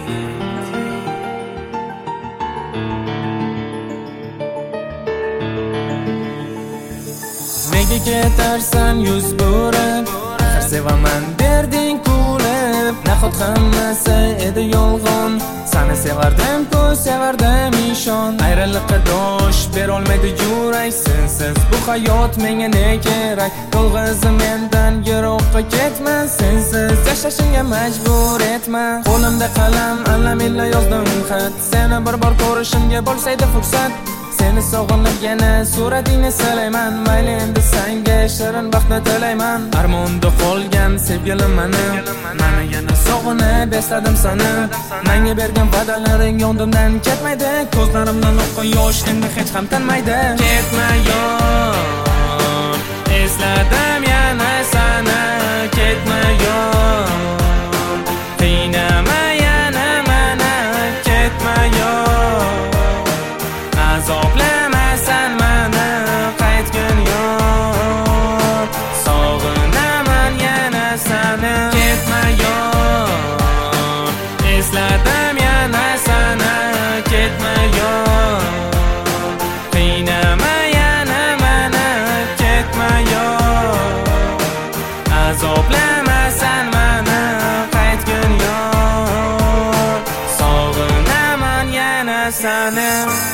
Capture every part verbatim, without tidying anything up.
Nega ketarsan yuz burib, axir sevaman derding kulib. Nahot hammasi edi yolg'on, seni sevardim-ku, sevardim ishon. Ayriliqqa dosh berolmaydi yurak, sensiz bu hayot menga ne kerak? Yolg'iz mendan yiroqqa ketma, sensiz yashashimga majbur etma. Qo'limda qalam, allamilla yozdim xat, seni bir bor ko'rishimga bo'lsaydi fursat. Seni sog'inib yana suratingni silayman, mayli endi senga shirin vaqtni tilayman. Armonda qolgan sevgilim meni, meni yana sog'inib esladim seni. Menga bergan va'dalaring yonimdan ketmaydi, ko'zlarimdan oqqan yosh endi hech ham tinmaydi. Ketma yon, esladim yana seni. Ketma yon, qiynama yana meni. Ketma yon, azoblamasan meni. Qaytgin yon, sog'inaman yana seni. Ketma yon, esladim yana seni. Ketma yon, qiynama yana meni. Ketma yon, azoblamasan meni. Qaytgin yon, sog'inaman yana seni.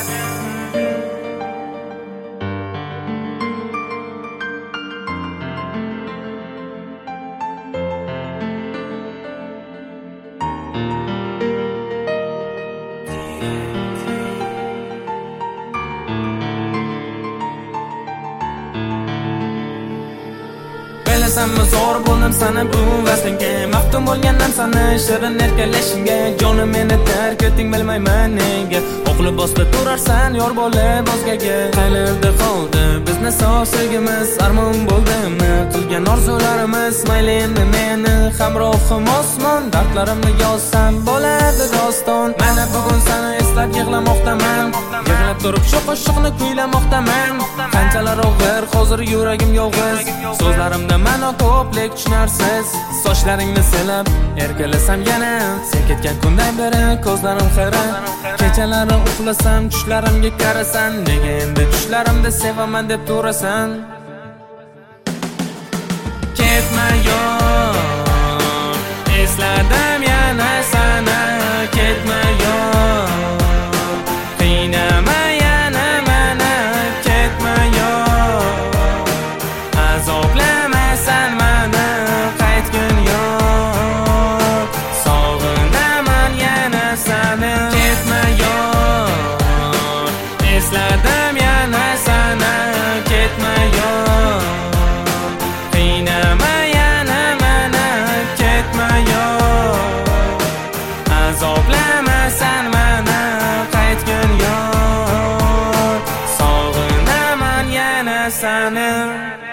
Bilasanmi zo'r bo'ldim seni bu vaslingga, maftun bo'lgandan seni shirin erkalashingga. Jonim meni tark etding bilmayman nega, o'qilib bosda turarsan yor bo'lib o'zgaga. Qayerda qoldi bizni sog' sevgimiz, armon bo'ldimi qilgan orzularimiz? Mayli endi meni hamrohim osmon, dardlarimni yozsam bo'ladi doston. Mana bugun seni eslab yig'lamoqdaman, yig'lab turib shu qo'shiqni kuylamoqdaman. Qanchalar og'ir hozir yuragim yolg'iz, so'zlarimda ma'no ko'plik tushunarsiz. Sochlaringni silab erkalasam yana, sen ketgan kundan beri ko'zlarim xira. Kechalari uxlasam tushlarimga qarasan, nega endi tushlarimda sevaman deb turasan? Ketma yon, esladim yana seni. Ketma yon, qiynama yana meni. Ketma yon, azoblamasan meni. Qaytgin yon, sog'inaman yana seni. Ketma yon, esladim yana seni. Ketma yon, qiynama yana meni. Ketma yon, azoblamasan meni. Qaytgin yon, sog'inaman yana seni.